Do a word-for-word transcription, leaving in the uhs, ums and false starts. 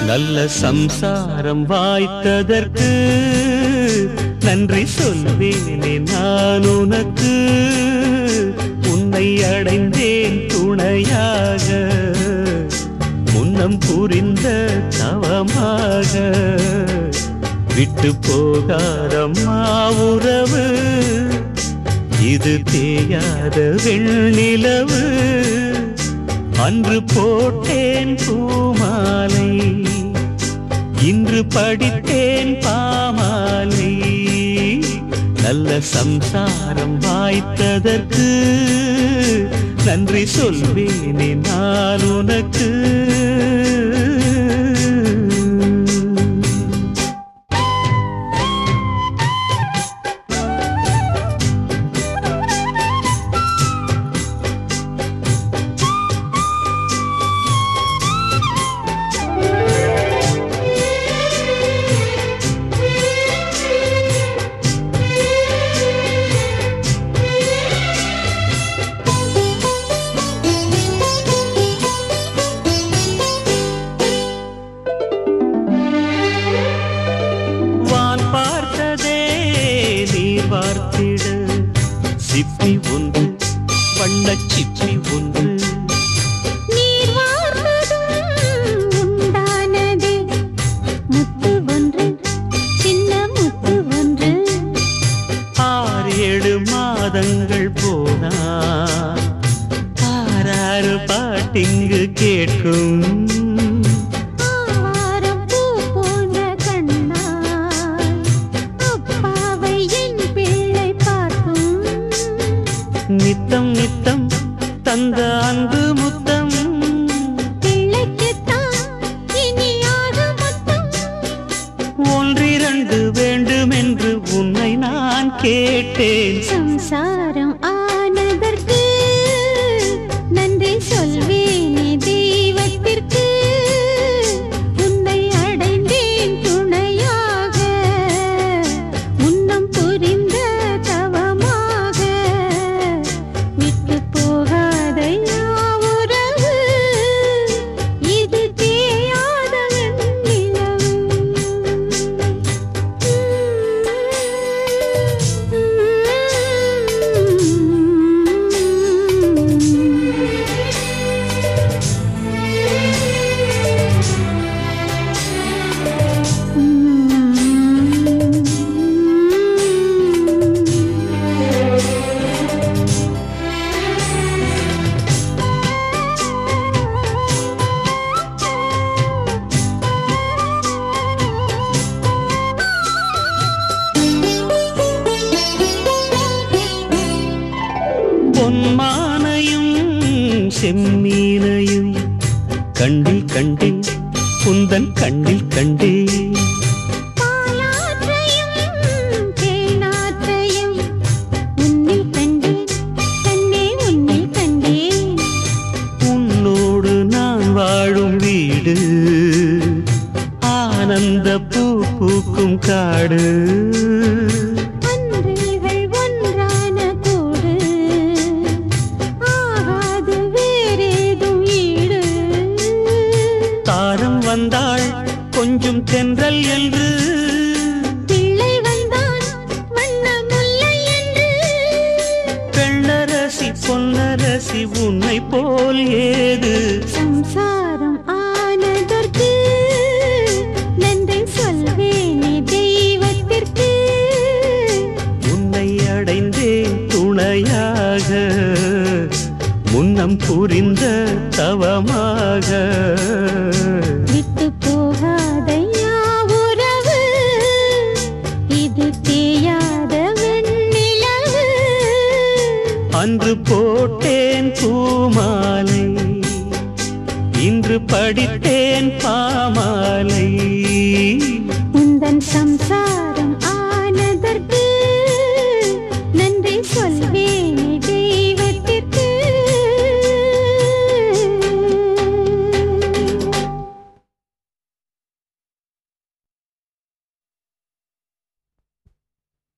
நல்ல சம்சாரம் வாய்த்ததற்கு நன்றி சொல்வேனே நான் உனக்கு. உன்னை அடைந்தேன் துணையாக, முன்னம் புரிந்த தவமாக. விட்டு போகாதம்மா உறவு, இது தேயாத வெண்ணிலவு. அன்று போட்டேன் பூமாலை, இன்று படித்தேன் பாமாலை. நல்ல சம்சாரம் வாய்த்ததற்கு நன்றி சொல்வேனே நான் உனக்கு. பார்த்திட சிப்பி ஒன்று, வண்ணச் சிப்பி ஒன்று. நீர் வார்த்ததும் உண்டானது முத்து ஒன்று, சின்ன முத்து ஒன்று. ஆறு ஏழு மாதங்கள் போனா ஆறாறு பாட்டிங்கு கேட்கும். நித்தம் நித்தம் தந்த அன்பு முத்தம், பிள்ளைக்குத்தான் இனியாக முத்தம். ஒன்றிரண்டு வேண்டும் என்று உன்னை நான் கேட்டேன். சம்சாரம் ஆனதற்கு நன்றி சொல்வேனே தெய்வத்திற்கு. உன்னை அடைந்தேன் துணையாக, முன்னம் புரிந்த தவமாக. விட்டு போகாதையா உறவு, இது தேயாத வெண்ணிலவு. பொன்மானையும் செம்மீனையும் கண்டில் கண்டே, குந்தன் கண்ணில் கண்டே. பாலாற்றையும் தேனாற்றையும் உன்னில் கண்டேன், கண்ணே உன்னில் கண்டேன். உன்னோடு நான் வாழும் வீடு ஆனந்த பூ பூக்கும் காடு. அன்றில்கள் ஒன்றான கூடு, ஆகாது வேறேதும் ஈடு. தாரம் வந்தாள் கொஞ்சம் தென்றல் என்று, பிள்ளை வந்தான் வண்ண முல்லை என்று. பெண்ணரசி பொன்னரசி உன்னை போல் ஏது. சம்சாரம் ஆனதற்கு நன்றி சொல்வேனே தெய்வத்திற்கு. உன்னை அடைந்தேன் துணையாக, முன்னம் புரிந்த தவமாக. விட்டு போகாதையா உறவு, இது தேயாத வெண்ணிலவு. அன்று போட்டேன் பூமாலை, இன்று படித்தேன் பாமாலை.